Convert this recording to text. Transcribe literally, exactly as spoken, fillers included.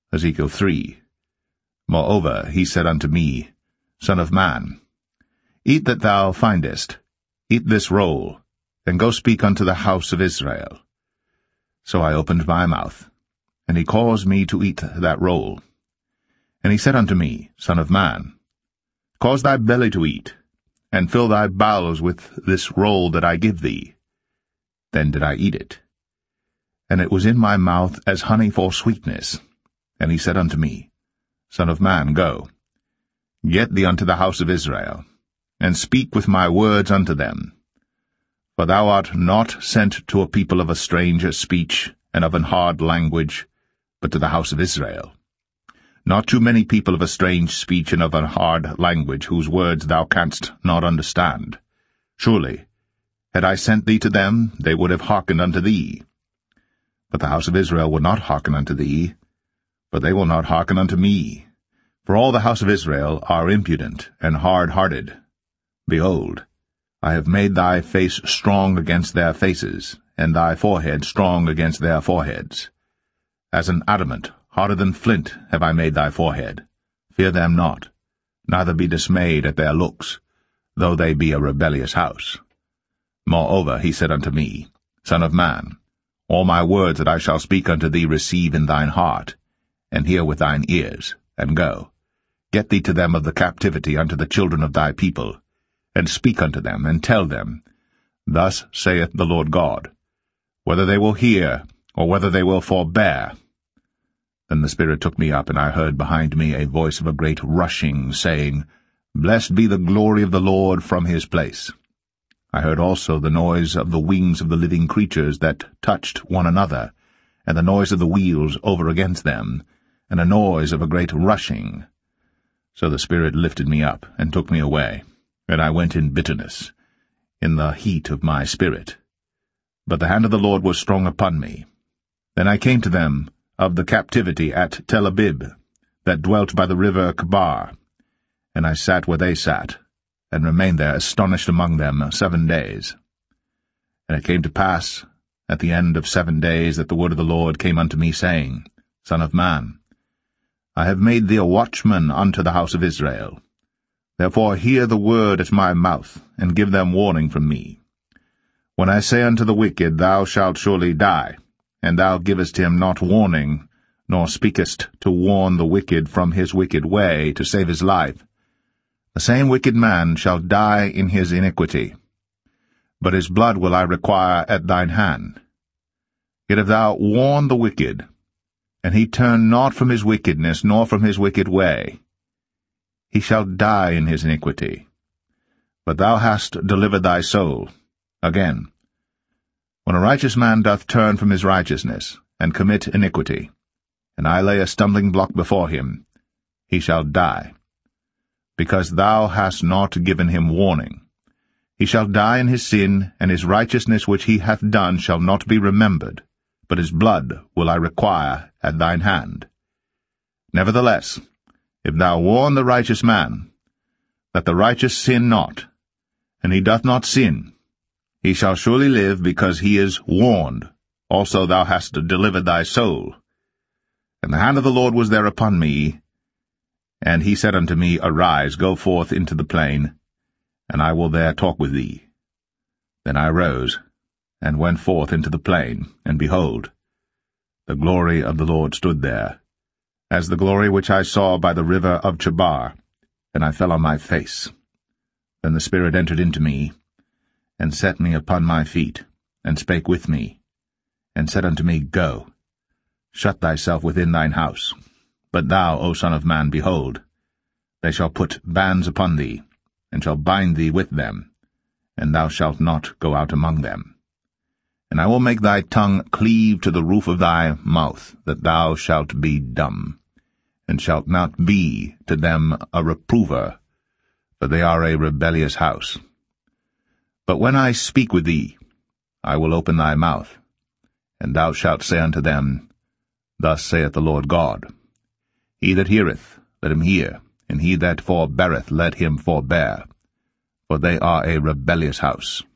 Ezekiel three. Moreover he said unto me, Son of man, eat that thou findest, eat this roll, and go speak unto the house of Israel. So I opened my mouth, and he caused me to eat that roll. And he said unto me, Son of man, cause thy belly to eat, and fill thy bowels with this roll that I give thee. Then did I eat it. And it was in my mouth as honey for sweetness. And he said unto me, Son of man, go, get thee unto the house of Israel, and speak with my words unto them. For thou art not sent to a people of a strange speech and of an hard language, but to the house of Israel. Not too many people of a strange speech and of an hard language, whose words thou canst not understand. Surely, had I sent thee to them, they would have hearkened unto thee. But the house of Israel will not hearken unto thee, but they will not hearken unto me. For all the house of Israel are impudent and hard-hearted. Behold, I have made thy face strong against their faces, and thy forehead strong against their foreheads. As an adamant, harder than flint, have I made thy forehead. Fear them not, neither be dismayed at their looks, though they be a rebellious house. Moreover he said unto me, Son of man, all my words that I shall speak unto thee receive in thine heart, and hear with thine ears, and go. Get thee to them of the captivity unto the children of thy people, and speak unto them, and tell them, Thus saith the Lord God, whether they will hear, or whether they will forbear. Then the Spirit took me up, and I heard behind me a voice of a great rushing, saying, Blessed be the glory of the Lord from his place. I heard also the noise of the wings of the living creatures that touched one another, and the noise of the wheels over against them, and a noise of a great rushing. So the Spirit lifted me up, and took me away, and I went in bitterness, in the heat of my spirit. But the hand of the Lord was strong upon me. Then I came to them of the captivity at Tel Abib, that dwelt by the river Chebar, and I sat where they sat, and remained there astonished among them seven days. And it came to pass, at the end of seven days, that the word of the Lord came unto me, saying, Son of man, I have made thee a watchman unto the house of Israel. Therefore hear the word at my mouth, and give them warning from me. When I say unto the wicked, Thou shalt surely die, and thou givest him not warning, nor speakest to warn the wicked from his wicked way, to save his life, the same wicked man shall die in his iniquity. But his blood will I require at thine hand. Yet if thou warn the wicked, and he turn not from his wickedness, nor from his wicked way, he shall die in his iniquity. But thou hast delivered thy soul. Again, when a righteous man doth turn from his righteousness, and commit iniquity, and I lay a stumbling block before him, he shall die. Because thou hast not given him warning. He shall die in his sin, and his righteousness which he hath done shall not be remembered, but his blood will I require at thine hand. Nevertheless, if thou warn the righteous man, that the righteous sin not, and he doth not sin, he shall surely live, because he is warned. Also thou hast delivered thy soul. And the hand of the Lord was there upon me, and he said unto me, Arise, go forth into the plain, and I will there talk with thee. Then I rose, and went forth into the plain, and behold, the glory of the Lord stood there, as the glory which I saw by the river of Chebar, and I fell on my face. Then the Spirit entered into me, and set me upon my feet, and spake with me, and said unto me, Go, shut thyself within thine house. But thou, O son of man, behold, they shall put bands upon thee, and shall bind thee with them, and thou shalt not go out among them. And I will make thy tongue cleave to the roof of thy mouth, that thou shalt be dumb, and shalt not be to them a reprover, for they are a rebellious house. But when I speak with thee, I will open thy mouth, and thou shalt say unto them, Thus saith the Lord God. He that heareth, let him hear, and he that forbeareth, let him forbear. For they are a rebellious house.